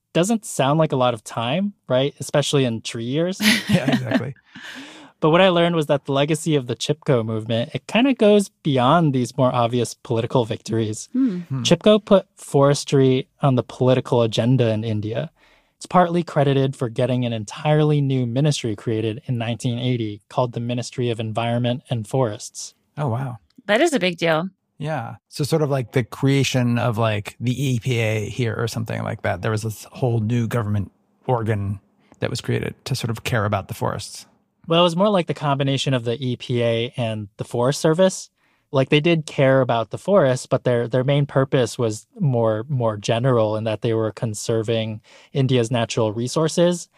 doesn't sound like a lot of time, right? Especially in tree years. Yeah, exactly. But what I learned was that the legacy of the Chipko movement, it kind of goes beyond these more obvious political victories. Hmm. Chipko put forestry on the political agenda in India. It's partly credited for getting an entirely new ministry created in 1980 called the Ministry of Environment and Forests. Oh, wow. That is a big deal. Yeah. So sort of like the creation of like the EPA here or something like that. There was this whole new government organ that was created to sort of care about the forests. Well, it was more like the combination of the EPA and the Forest Service. Like they did care about the forests, but their main purpose was more general in that they were conserving India's natural resources